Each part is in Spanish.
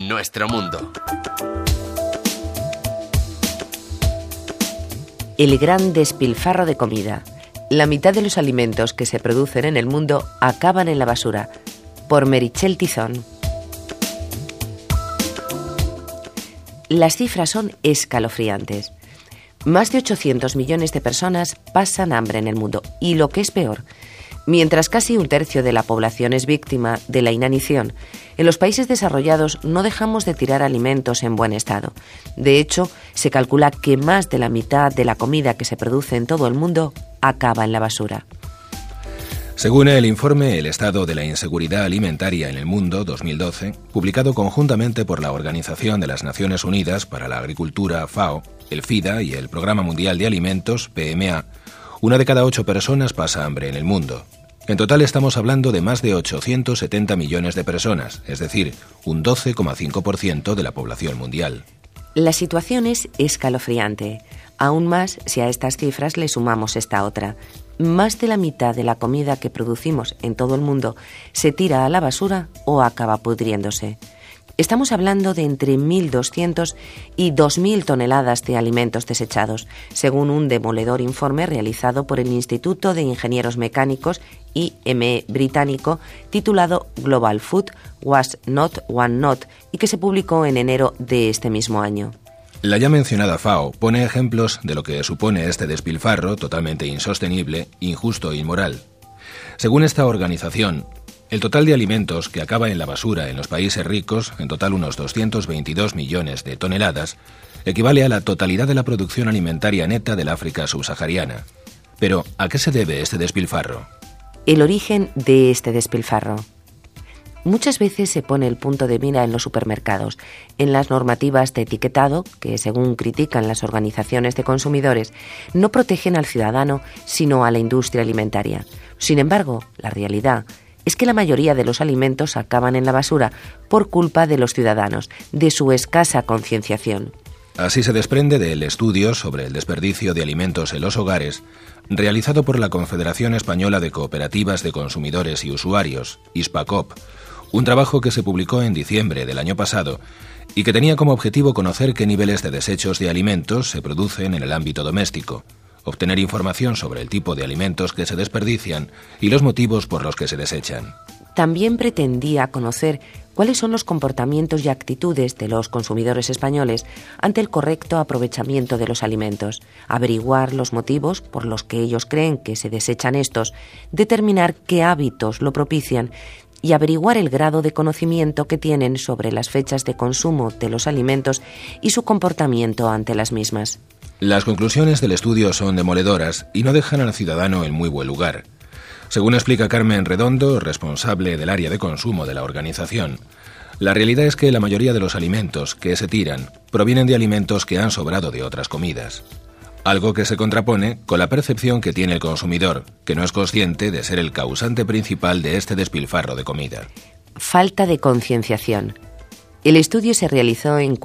nuestro mundo. El gran despilfarro de comida. La mitad de los alimentos que se producen en el mundo acaban en la basura. Por Meritxell Tizón. Las cifras son escalofriantes. Más de 800 millones de personas pasan hambre en el mundo. Y lo que es peor, mientras casi un tercio de la población es víctima de la inanición, en los países desarrollados no dejamos de tirar alimentos en buen estado. De hecho, se calcula que más de la mitad de la comida que se produce en todo el mundo acaba en la basura. Según el informe El estado de la inseguridad alimentaria en el mundo 2012, publicado conjuntamente por la Organización de las Naciones Unidas para la Agricultura, FAO, el FIDA y el Programa Mundial de Alimentos, PMA, 1 de cada 8 personas pasa hambre en el mundo. En total estamos hablando de más de 870 millones de personas, es decir, un 12,5% de la población mundial. La situación es escalofriante, aún más si a estas cifras le sumamos esta otra. Más de la mitad de la comida que producimos en todo el mundo se tira a la basura o acaba pudriéndose. Estamos hablando de entre 1.200 y 2.000 toneladas de alimentos desechados, según un demoledor informe realizado por el Instituto de Ingenieros Mecánicos IME británico titulado Global Food Was Not One Not y que se publicó en enero de este mismo año. La ya mencionada FAO pone ejemplos de lo que supone este despilfarro totalmente insostenible, injusto e inmoral. Según esta organización, el total de alimentos que acaba en la basura en los países ricos, en total unos 222 millones de toneladas, equivale a la totalidad de la producción alimentaria neta del África subsahariana. Pero, ¿a qué se debe este despilfarro? El origen de este despilfarro. Muchas veces se pone el punto de mira en los supermercados, en las normativas de etiquetado, que según critican las organizaciones de consumidores, no protegen al ciudadano, sino a la industria alimentaria. Sin embargo, la realidad es que la mayoría de los alimentos acaban en la basura por culpa de los ciudadanos, de su escasa concienciación. Así se desprende del estudio sobre el desperdicio de alimentos en los hogares, realizado por la Confederación Española de Cooperativas de Consumidores y Usuarios, ISPACOP, un trabajo que se publicó en diciembre del año pasado y que tenía como objetivo conocer qué niveles de desechos de alimentos se producen en el ámbito doméstico, obtener información sobre el tipo de alimentos que se desperdician y los motivos por los que se desechan. También pretendía conocer cuáles son los comportamientos y actitudes de los consumidores españoles ante el correcto aprovechamiento de los alimentos, averiguar los motivos por los que ellos creen que se desechan estos, determinar qué hábitos lo propician y averiguar el grado de conocimiento que tienen sobre las fechas de consumo de los alimentos y su comportamiento ante las mismas. Las conclusiones del estudio son demoledoras y no dejan al ciudadano en muy buen lugar. Según explica Carmen Redondo, responsable del área de consumo de la organización, la realidad es que la mayoría de los alimentos que se tiran provienen de alimentos que han sobrado de otras comidas. Algo que se contrapone con la percepción que tiene el consumidor, que no es consciente de ser el causante principal de este despilfarro de comida. Falta de concienciación. El estudio se realizó en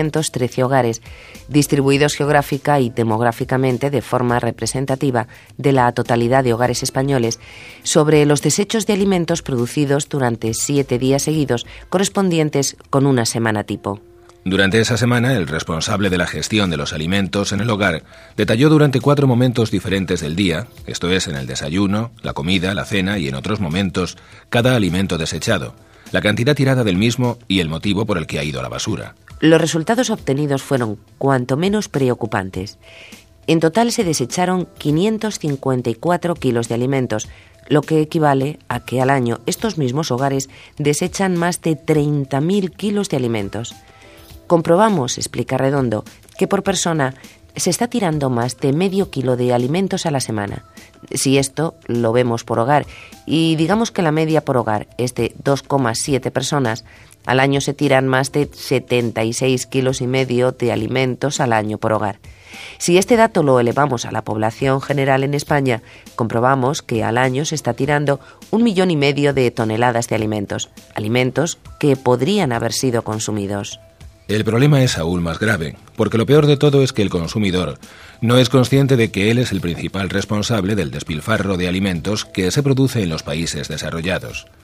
413 hogares, distribuidos geográfica y demográficamente de forma representativa de la totalidad de hogares españoles, sobre los desechos de alimentos producidos durante 7 días seguidos, correspondientes con una semana tipo. Durante esa semana, el responsable de la gestión de los alimentos en el hogar detalló durante 4 momentos diferentes del día, esto es, en el desayuno, la comida, la cena y en otros momentos, cada alimento desechado, la cantidad tirada del mismo y el motivo por el que ha ido a la basura. Los resultados obtenidos fueron cuanto menos preocupantes. En total se desecharon 554 kilos de alimentos, lo que equivale a que al año estos mismos hogares desechan más de 30.000 kilos de alimentos. Comprobamos, explica Redondo, que por persona se está tirando más de medio kilo de alimentos a la semana. Si esto lo vemos por hogar y digamos que la media por hogar es de 2,7 personas, al año se tiran más de 76 kilos y medio de alimentos al año por hogar. Si este dato lo elevamos a la población general en España, comprobamos que al año se está tirando 1,5 millones de toneladas de alimentos que podrían haber sido consumidos. El problema es aún más grave, porque lo peor de todo es que el consumidor no es consciente de que él es el principal responsable del despilfarro de alimentos que se produce en los países desarrollados.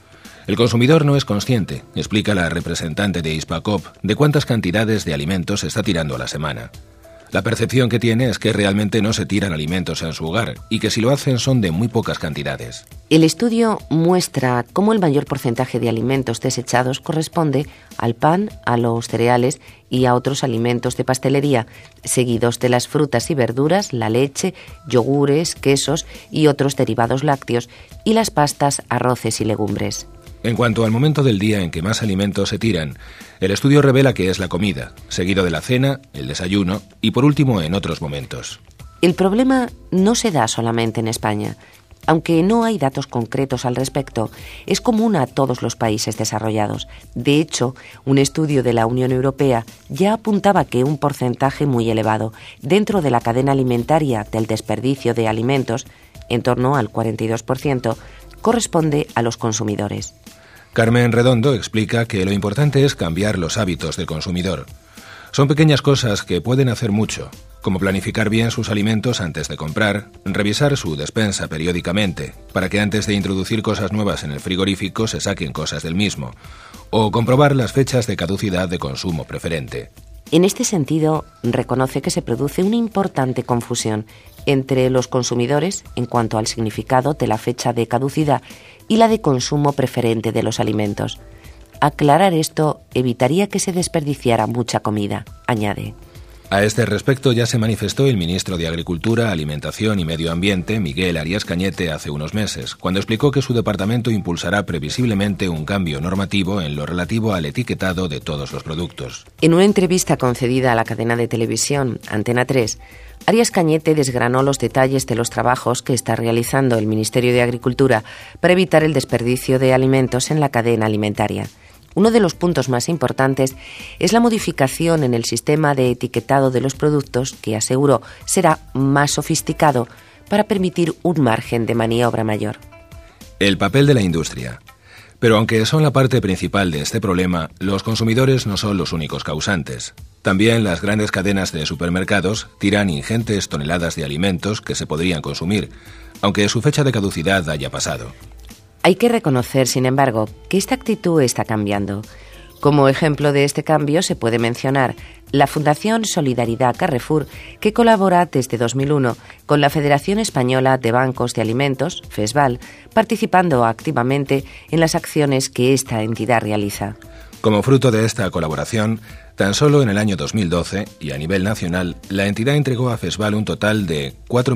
El consumidor no es consciente, explica la representante de Hispacop, de cuántas cantidades de alimentos está tirando a la semana. La percepción que tiene es que realmente no se tiran alimentos en su hogar y que si lo hacen son de muy pocas cantidades. El estudio muestra cómo el mayor porcentaje de alimentos desechados corresponde al pan, a los cereales y a otros alimentos de pastelería, seguidos de las frutas y verduras, la leche, yogures, quesos y otros derivados lácteos, y las pastas, arroces y legumbres. En cuanto al momento del día en que más alimentos se tiran, el estudio revela que es la comida, seguido de la cena, el desayuno y por último en otros momentos. El problema no se da solamente en España. Aunque no hay datos concretos al respecto, es común a todos los países desarrollados. De hecho, un estudio de la Unión Europea ya apuntaba que un porcentaje muy elevado dentro de la cadena alimentaria del desperdicio de alimentos, en torno al 42%, corresponde a los consumidores. Carmen Redondo explica que lo importante es cambiar los hábitos del consumidor. Son pequeñas cosas que pueden hacer mucho, como planificar bien sus alimentos antes de comprar, revisar su despensa periódicamente, para que antes de introducir cosas nuevas en el frigorífico se saquen cosas del mismo, o comprobar las fechas de caducidad de consumo preferente. En este sentido, reconoce que se produce una importante confusión entre los consumidores en cuanto al significado de la fecha de caducidad y la de consumo preferente de los alimentos. Aclarar esto evitaría que se desperdiciara mucha comida, añade. A este respecto ya se manifestó el ministro de Agricultura, Alimentación y Medio Ambiente, Miguel Arias Cañete, hace unos meses, cuando explicó que su departamento impulsará previsiblemente un cambio normativo en lo relativo al etiquetado de todos los productos. En una entrevista concedida a la cadena de televisión Antena 3, Arias Cañete desgranó los detalles de los trabajos que está realizando el Ministerio de Agricultura para evitar el desperdicio de alimentos en la cadena alimentaria. Uno de los puntos más importantes es la modificación en el sistema de etiquetado de los productos, que aseguró será más sofisticado para permitir un margen de maniobra mayor. El papel de la industria. Pero aunque son la parte principal de este problema, los consumidores no son los únicos causantes. También las grandes cadenas de supermercados tiran ingentes toneladas de alimentos que se podrían consumir, aunque su fecha de caducidad haya pasado. Hay que reconocer, sin embargo, que esta actitud está cambiando. Como ejemplo de este cambio se puede mencionar la Fundación Solidaridad Carrefour, que colabora desde 2001 con la Federación Española de Bancos de Alimentos, FESVAL, participando activamente en las acciones que esta entidad realiza. Como fruto de esta colaboración, tan solo en el año 2012 y a nivel nacional, la entidad entregó a FESVAL un total de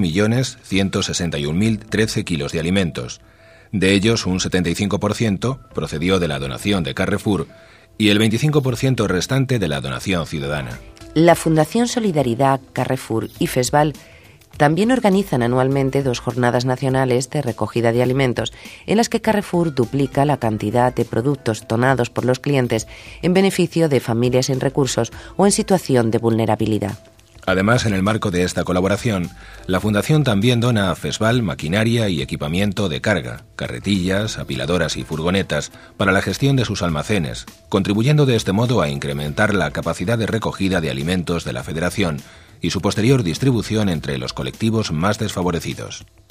4.161.013 kilos de alimentos. De ellos, un 75% procedió de la donación de Carrefour y el 25% restante de la donación ciudadana. La Fundación Solidaridad Carrefour y FESVAL también organizan anualmente 2 jornadas nacionales de recogida de alimentos, en las que Carrefour duplica la cantidad de productos donados por los clientes en beneficio de familias sin recursos o en situación de vulnerabilidad. Además, en el marco de esta colaboración, la Fundación también dona a FESVAL maquinaria y equipamiento de carga, carretillas, apiladoras y furgonetas para la gestión de sus almacenes, contribuyendo de este modo a incrementar la capacidad de recogida de alimentos de la Federación y su posterior distribución entre los colectivos más desfavorecidos.